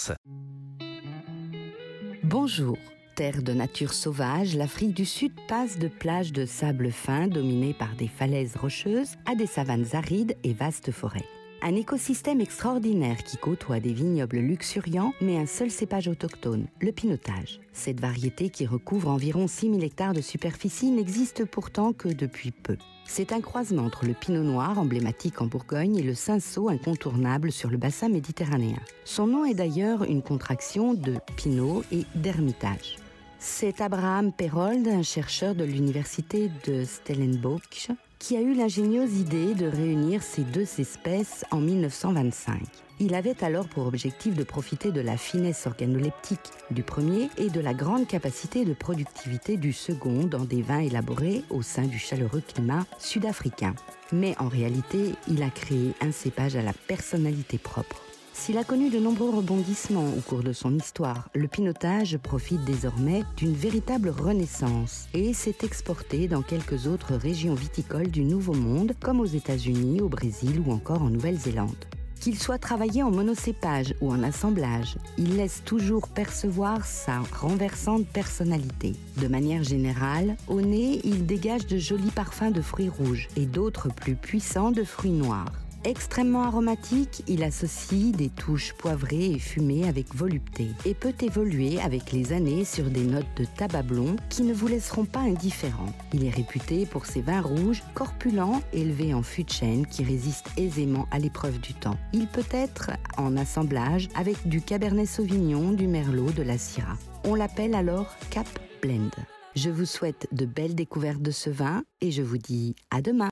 France. Bonjour. Terre de nature sauvage, l'Afrique du Sud passe de plages de sable fin dominées par des falaises rocheuses à des savanes arides et vastes forêts. Un écosystème extraordinaire qui côtoie des vignobles luxuriants, mais un seul cépage autochtone, le pinotage. Cette variété qui recouvre environ 6000 hectares de superficie n'existe pourtant que depuis peu. C'est un croisement entre le pinot noir, emblématique en Bourgogne, et le cinsault, incontournable sur le bassin méditerranéen. Son nom est d'ailleurs une contraction de pinot et d'ermitage. C'est Abraham Perold, un chercheur de l'université de Stellenbosch, qui a eu l'ingénieuse idée de réunir ces deux espèces en 1925. Il avait alors pour objectif de profiter de la finesse organoleptique du premier et de la grande capacité de productivité du second dans des vins élaborés au sein du chaleureux climat sud-africain. Mais en réalité, il a créé un cépage à la personnalité propre. S'il a connu de nombreux rebondissements au cours de son histoire, le pinotage profite désormais d'une véritable renaissance et s'est exporté dans quelques autres régions viticoles du Nouveau Monde, comme aux États-Unis, au Brésil ou encore en Nouvelle-Zélande. Qu'il soit travaillé en monocépage ou en assemblage, il laisse toujours percevoir sa renversante personnalité. De manière générale, au nez, il dégage de jolis parfums de fruits rouges et d'autres plus puissants de fruits noirs. Extrêmement aromatique, il associe des touches poivrées et fumées avec volupté et peut évoluer avec les années sur des notes de tabac blond qui ne vous laisseront pas indifférents. Il est réputé pour ses vins rouges, corpulents, élevés en fût de chêne qui résistent aisément à l'épreuve du temps. Il peut être en assemblage avec du Cabernet Sauvignon, du Merlot, de la Syrah. On l'appelle alors Cap Blend. Je vous souhaite de belles découvertes de ce vin et je vous dis à demain.